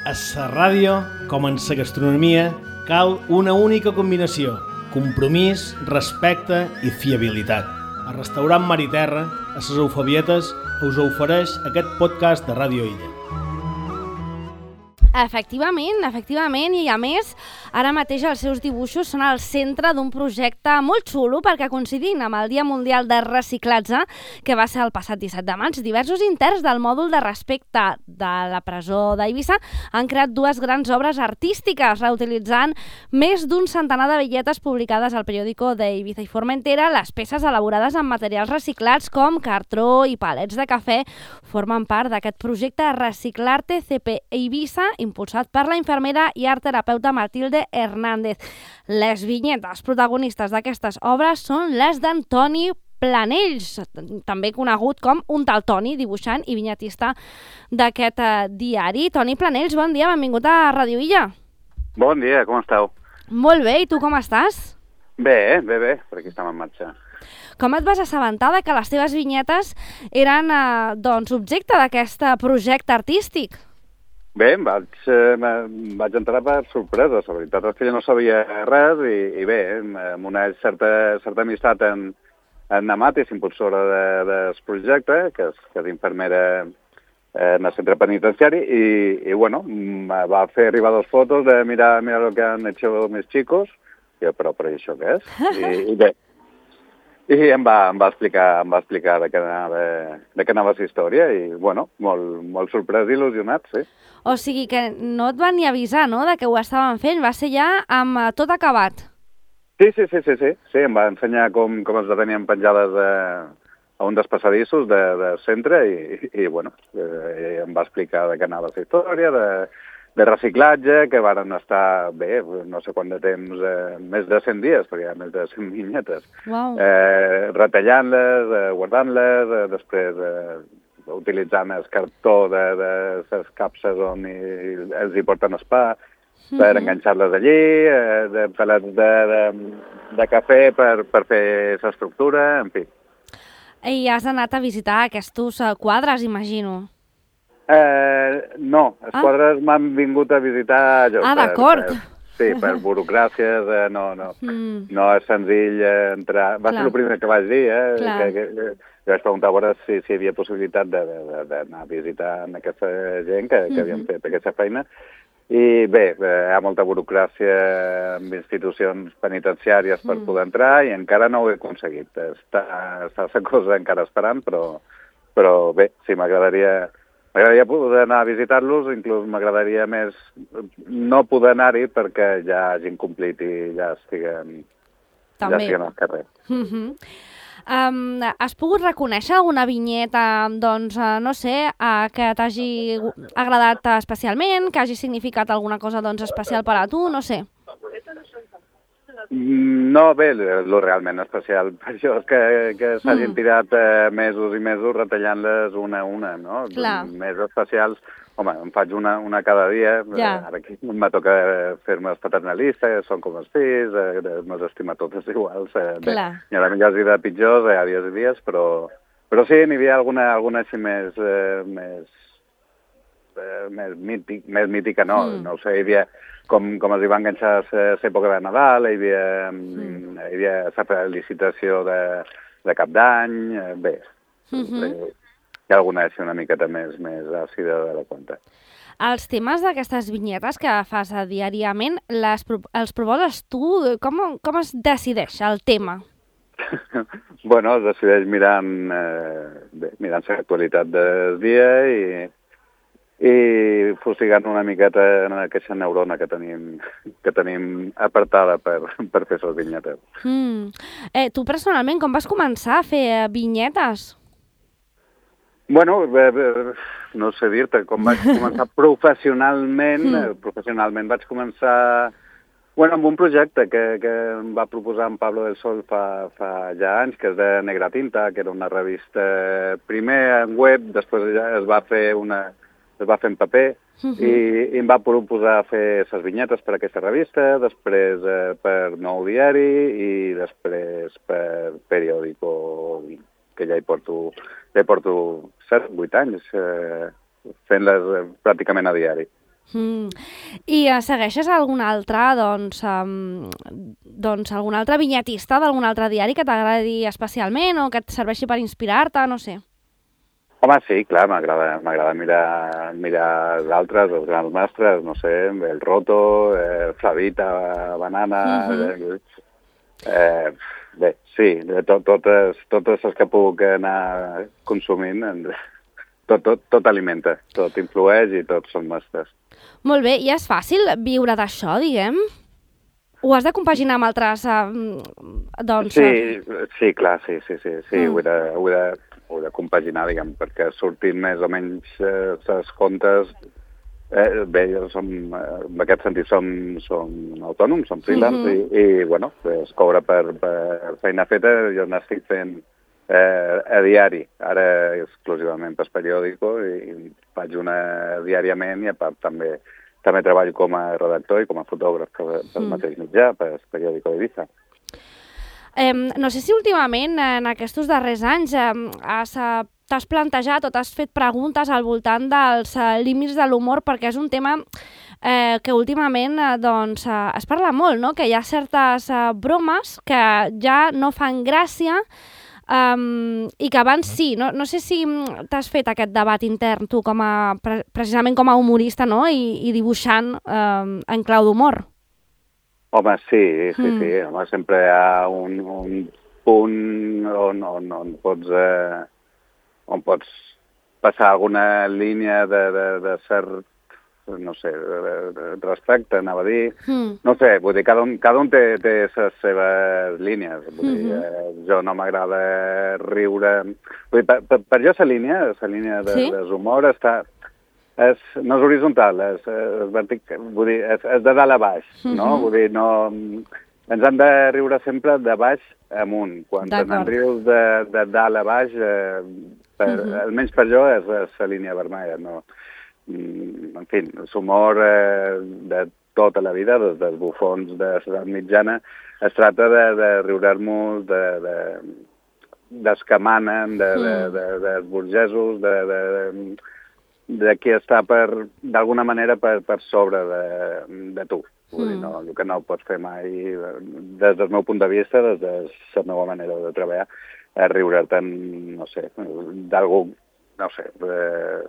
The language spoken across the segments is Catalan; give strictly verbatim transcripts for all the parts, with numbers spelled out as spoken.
A la ràdio, com en la gastronomia, cal una única combinació: compromís, respecte i fiabilitat. El restaurant Mar i Terra, a les Eufebietes, us ofereix aquest podcast de Ràdio Illa. Efectivament, efectivament, i a més, ara mateix els seus dibuixos són al centre d'un projecte molt xulo perquè coincidint amb el Dia Mundial de Reciclatge, que va ser el passat disset de maig, diversos interns del mòdul de respecte de la presó d'Eivissa han creat dues grans obres artístiques, reutilitzant més d'un centenar de bitlletes publicades al periòdico d'Eivissa i Formentera. Les peces elaborades amb materials reciclats com cartró i palets de cafè formen part d'aquest projecte Reciclarte C P Eivissa, impulsat per la infermera i art terapeuta Matilde Hernández. Les vinyetes protagonistes d'aquestes obres són les d'Antoni Planells, també conegut com un tal Toni, dibuixant i vinyetista d'aquest eh, diari. Toni Planells, bon dia, benvingut a Ràdio Illa. Bon dia, com esteu? Molt bé, i tu com estàs? Bé, bé, bé, per aquí estem en marxa. Com et vas assabentar de que les teves vinyetes eren eh, doncs, objecte d'aquest projecte artístic? Bé, em vaig, eh, em vaig entrar per sorpresa. La veritat és que jo no sabia res i, i bé, amb una certa, certa amistat en, en Namatis, impulsora de, del projecte, que és, que és infermera eh, en el centre penitenciari, i, i bueno, me va fer arribar dos fotos de mirar, mirar el que han hecho mis chicos, i jo, però, però això què és? I, i bé, i em va, em va explicar, em va explicar de què anava, de què anava la història i, bueno, molt, molt sorprès i il·lusionat, sí. O sigui que no et van ni avisar, no?, de que ho estaven fent, va ser ja amb tot acabat. Sí, sí, sí, sí, sí, sí, em va ensenyar com, com es tenien penjades a, a un dels passadissos de, del centre i, i bueno, eh, em va explicar de què anava la història, de, de reciclatge, que varen estar, bé, no sé quant de temps, eh, més de cent dies, perquè hi ha més de cent vinyetes, Wow. eh, retallant-les, eh, guardant-les, eh, després eh, utilitzant el cartó de, de les capses on hi, els hi porten el pa, per Mhm. enganxar-les allí, eh, de pelets de, de, de cafè per, per fer l'estructura, en fi. I has anat a visitar aquests eh, quadres, imagino. Eh, no, els Ah. quadres m'han vingut a visitar jo. Ah, per- d'acord. per- Sí, per burocràcies, eh, no, no. Mm. No és senzill eh, entrar... Va Clar. ser el primer que vaig dir, eh? Clar. Que, que, que, que vaig preguntar a veure si, si hi havia possibilitat d'anar a visitar aquesta gent que, que havien Mhm. fet aquesta feina. I bé, eh, hi ha molta burocràcia amb institucions penitenciàries per Mm. poder entrar i encara no ho he aconseguit. Està, està la cosa encara esperant, però, però bé, sí, m'agradaria... M'agradaria poder anar a visitar-los, inclús m'agradaria més no poder anar-hi perquè ja hagin complit i ja estiguen, ja També. estiguen al carrer. Mhm. Um, has pogut reconèixer alguna vinyeta, doncs, uh, no sé, uh, que t'hagi agradat especialment, que hagi significat alguna cosa doncs, especial per a tu, no sé? No, bé, el realment especial per això és que, que s'hagin Mm. tirat eh, mesos i mesos retallant-les una a una, no? Clar. Més especials, home, em faig una, una cada dia, Ja. eh, ara aquí em toca fer-me els paternalistes, són com els fills, eh, me'ls estima totes iguals. Eh, bé, Clar. hi ha de millors i de pitjors, eh, hi ha dies i dies, però, però sí, n'hi havia alguna, alguna així més, eh, més, eh, més, mític, més mítica, no, Mm. no ho sé, hi havia com, com els hi va enganxar l'època de Nadal, hi havia, Mm. hi havia la felicitació de, de cap d'any, eh, bé, Mhm. eh, hi ha alguna així una miqueta més, més àcida de la compte. Els temes d'aquestes vinyetes que fas eh, diàriament, les, pro- els proposes tu? Com, com es decideix el tema? Bueno, es decideix mirant, eh, bé, mirant l'actualitat del dia i, i fustigant una miqueta en aquesta neurona que tenim, que tenim apartada per, per fer les vinyetes. Mm. Eh, tu personalment, com vas començar a fer eh, vinyetes? Bueno, bé, bé, no sé dir-te, com vaig començar professionalment, Mm. eh, professionalment vaig començar bueno, amb un projecte que, que em va proposar en Pablo del Sol fa, fa ja anys, que és de Negra Tinta, que era una revista primer en web, després ja es va fer una es va fer en paper, Mhm. i, i em va proposar fer les vinyetes per aquesta revista, després eh, per Nou Diari i després per Periódico, que ja hi porto, ja hi porto set, vuit anys eh, fent-les eh, pràcticament a diari. Mm. I uh, segueixes algun altre, doncs, um, doncs algun altre vinyetista d'algun altre diari que t'agradi especialment o que et serveixi per inspirar-te, no sé? Home, sí, clar, m'agrada m'agrada mirar, mirar els altres, els grans mestres, no sé, el Roto, eh, Flavita, Banana... Uh-huh. eh, eh, bé, sí, tot, totes, totes les que puc anar consumint, tot, tot, tot alimenta, tot influeix i tots són mestres. Molt bé, i és fàcil viure d'això, diguem? Ho has de compaginar amb altres... Eh, doncs... Sí, sí, clar, sí, sí, sí, sí mm. ho, he de, ho, he de, ho he de compaginar, diguem, perquè sortint més o menys eh, les comptes, eh, bé, som, eh, en aquest sentit som, som autònoms, som freelance, mm-hmm. i, i, bueno, es cobra per, per feina feta, jo n'estic fent eh, a diari, ara exclusivament per periòdico, i faig una diàriament, i a part també també treballo com a redactor i com a fotògraf per, per mm. mateix mitjà, per periòdico d'Ibiza. Eh, no sé si últimament, en aquests darrers anys, eh, has, t'has plantejat o t'has fet preguntes al voltant dels eh, límits de l'humor, perquè és un tema eh, que últimament eh, doncs, eh, es parla molt, no? Que hi ha certes eh, bromes que ja no fan gràcia, Um, i que abans sí, no, no sé si t'has fet aquest debat intern tu com a, pre precisament com a humorista, no? I, i dibuixant um, en clau d'humor. Home, sí, sí, mm. sí, home, sempre hi ha un, un punt on, on, on, pots, eh, on pots passar alguna línia de, de, de cert, no sé, respecte, anava a dir. Mm. No sé, vull dir, cada un, cada un té, té les seves línies. Vull dir, mm-hmm. eh, jo no m'agrada riure... Vull dir, per, per, per jo la línia, la línia de, sí? de l'humor està... És, no és horitzontal, és, és vertical, vull dir, és, és de dalt a baix, mm-hmm. no? Vull dir, no... Ens han de riure sempre de baix amunt. Quan ens rius de, de dalt a baix, eh, per, mm-hmm. almenys per jo, és, és la línia vermella, no? En fi, l'humor eh, de tota la vida, des dels bufons de l'edat mitjana, es tracta de, de riure-nos de, de, dels que manen, de, de, de, dels burgesos, de, de, de, de qui està per, d'alguna manera per, per sobre de, de tu. Vull dir, no, el que no pots fer mai, des del meu punt de vista, des de la meva manera de treballar, és riure-te'n, no sé, d'algú, no sé... Eh,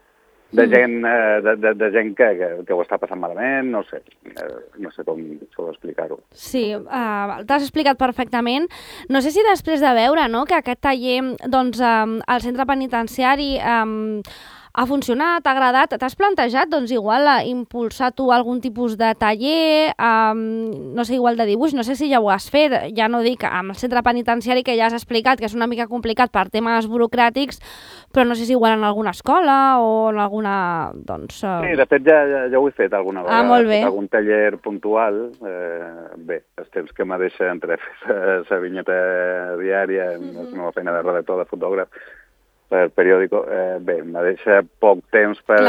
de gent, de, de, de gent que, que, que ho està passant malament, no sé, no sé com, com explicar-ho. Sí, uh, t'has explicat perfectament. No sé si després de veure, no, que aquest taller doncs, um, al centre penitenciari um, ha funcionat, t'ha agradat, t'has plantejat doncs, igual impulsar tu algun tipus de taller, um, no sé, igual de dibuix, no sé si ja ho has fet, ja no dic amb el centre penitenciari que ja has explicat que és una mica complicat per temes burocràtics, però no sé si igual en alguna escola o en alguna... Doncs, uh... Sí, de fet ja, ja, ja ho he fet alguna vegada. Ah, molt bé. Algun taller puntual. Eh, bé, els temps que me deixa entre fer la vinyeta diària, mm-hmm. la meva feina de redactor, de fotògraf, per periòdico, eh, bé, me deixa poc temps per,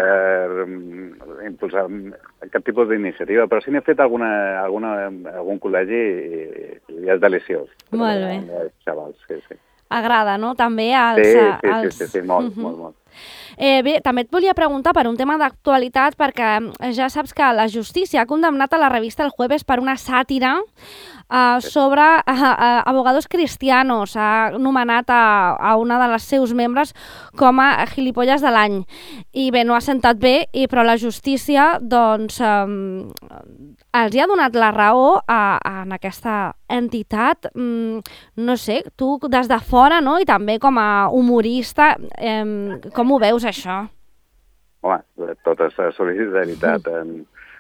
per um, impulsar aquest tipus d'iniciativa, però sí n'he fet alguna, alguna, algun col·legi i, i és deliciós. Molt bé. Els xavals, sí, sí. Agrada, no?, també als... Sí, sí, als... sí, sí, sí, molt, uh-huh. molt, molt. Eh, bé, també et volia preguntar per un tema d'actualitat, perquè ja saps que la justícia ha condemnat a la revista El Jueves per una sàtira uh, sobre uh, uh, abogados cristianos. Ha nomenat a, a una de les seus membres com a gilipolles de l'any. I bé, no ha sentat bé, i, però la justícia doncs, um, els hi ha donat la raó a, a, en aquesta entitat. Mm, no sé, tu des de fora, no?, i també com a humorista, eh, com ho veus, això? Home, tota la solidaritat en,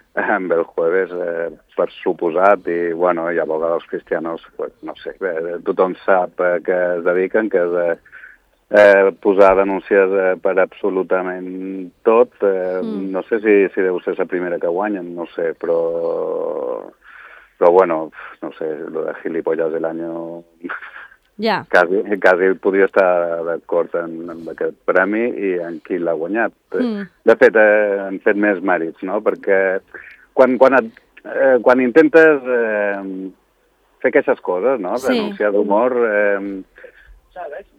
en el Jueves, eh, per suposat, i, bueno, hi ha abogados cristianos, pues, no sé, eh, tothom sap eh, que es dediquen, que és de eh, posar denúncies eh, per absolutament tot. Eh, mm. No sé si, si deu ser la primera que guanyen, no sé, però... Però, bueno, no sé, lo de gilipollas del año... Ja. Quasi, quasi podria estar d'acord en, en aquest premi i en qui l'ha guanyat. Mm. De fet, eh, han fet més mèrits, no? Perquè quan, quan, et, eh, quan intentes eh, fer aquestes coses, no? Sí. Denunciar d'humor, eh,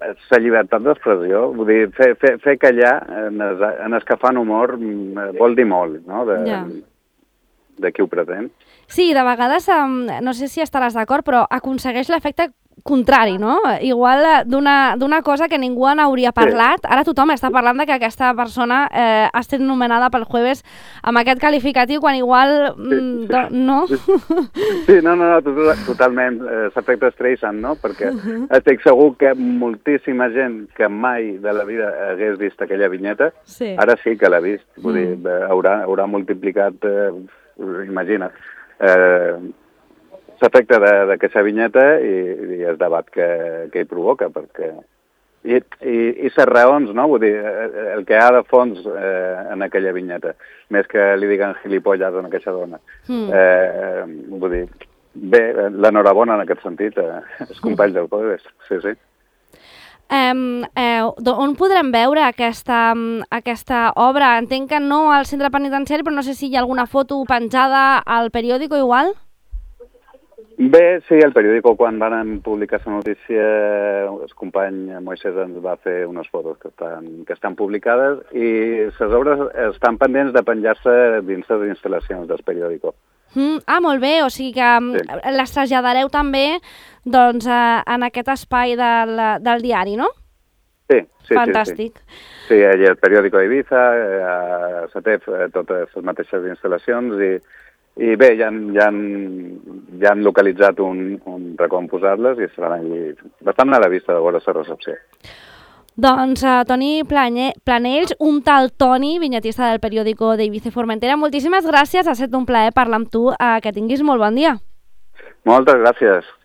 la llibertat d'expressió, vull dir, fer, fer, fer callar en el, en el que fan humor vol dir molt, no?, de, yeah. de qui ho pretén. Sí, de vegades, no sé si estaràs d'acord, però aconsegueix l'efecte contrari, no? Igual d'una cosa que ningú n'hauria parlat, sí. Ara tothom està parlant de que aquesta persona eh, ha estat nomenada pel Jueves amb aquest qualificatiu, quan igual... Sí, sí. Do, no? Sí, no, no, no, totalment. S'efecte Streisand, no? Perquè uh -huh. estic segur que moltíssima gent que mai de la vida hagués vist aquella vinyeta, sí. Ara sí que l'ha vist. Vull mm. dir, haurà, haurà multiplicat, eh, imagina't, eh, l'efecte d'aquesta vinyeta i, i el debat que, que hi provoca, perquè... I, i, i les raons, no? Vull dir, el que hi ha de fons eh, en aquella vinyeta, més que li diguen gilipolles a aquesta dona. Mm. Eh, vull dir, bé, l'enhorabona en aquest sentit, eh, els companys del Jueves, sí, sí. Um, eh, on podrem veure aquesta, aquesta obra? Entenc que no al centre penitenciari, però no sé si hi ha alguna foto penjada al periòdico igual? Bé, sí, el periòdico, quan van publicar la notícia, el company Moisés ens va fer unes fotos que estan, que estan publicades i les obres estan pendents de penjar-se dins les instal·lacions del periòdico. Mm, ah, molt bé, o sigui que sí. Les traslladareu també doncs, eh, en aquest espai del, del diari, no? Sí, sí. Fantàstic. Sí, sí. Sí, el periòdico d'Ibiza, a S A T E F, totes les mateixes instal·lacions i I bé, ja han, ja han, ja han localitzat un, un racó on posar-les i seran allí bastant a la vista de veure la recepció. Doncs uh, Toni Planells, un tal Toni, vinyetista del periòdico d'Eivissa i Formentera, moltíssimes gràcies, ha estat un plaer parlar amb tu, uh, que tinguis molt bon dia. Moltes gràcies.